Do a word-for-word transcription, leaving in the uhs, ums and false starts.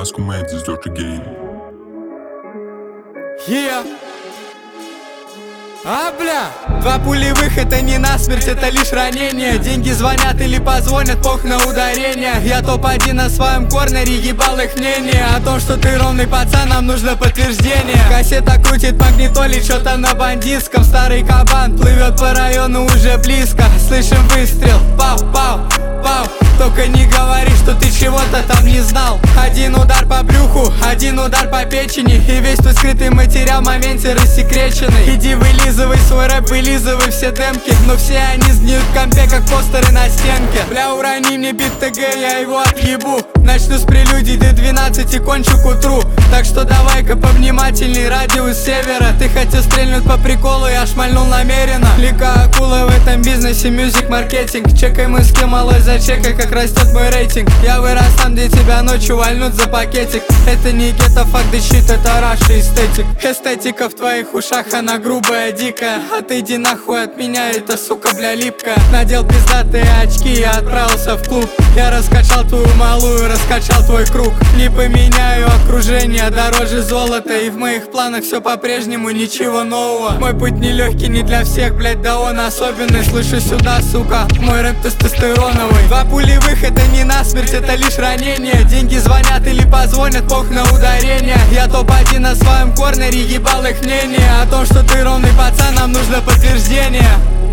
Vasco Mendes, doutor Game. Yeah. А, бля, два пулевых это не насмерть, это лишь ранение. Деньги звонят или позвонят, пох на ударение. Я топ-один на своем корнере, ебал их мнение о том, что ты ровный пацан, нам нужно подтверждение. Кассета крутит магнитолит, что-то на бандитском. Старый кабан плывет по району уже близко. Слышим выстрел, пау, пау, пау. Только не говори, что ты чего-то там не знал. Один удар по брюху, один удар по печени, и весь твой скрытый материал в моменте рассекреченный. Иди вылизывай свой рэп, вылизывай все демки, но все они сгниют в компе, как постеры на стенке. Бля, урони мне бит ТГ, я его отъебу. Начну с прелюдий до двенадцати, кончу к утру. Так что давай-ка повнимательней, радиус севера. Ты хотел стрельнуть по приколу, я шмальнул намеренно. Лика акула в этом бизнесе, мюзик-маркетинг. Чекай мы с кем, малой, зачекай, как растет мой рейтинг. Я вырос там, где тебя ночью вальнут за пакетик. Это не гетто, факт, да щит, это раша эстетик. Эстетика в твоих ушах, она грубая, дикая. Отойди нахуй от меня, это сука, бля, липкая. Надел пиздатые очки, я отправился в клуб. Я раскачал твою малую, раскачал твой круг. Не поменяю окружение, дороже золота. И в моих планах все по-прежнему, ничего нового. Мой путь нелегкий, не для всех, блять, да он особенный. Слышу сюда, сука, мой рэп тестостероновый. Два пулевых это не насмерть, это лишь ранение. Деньги звонят или позвонят, пох на ударение. Я топ-один на своем корнере, ебал их мнение о том, что ты ровный пацан, нам нужно подтверждение.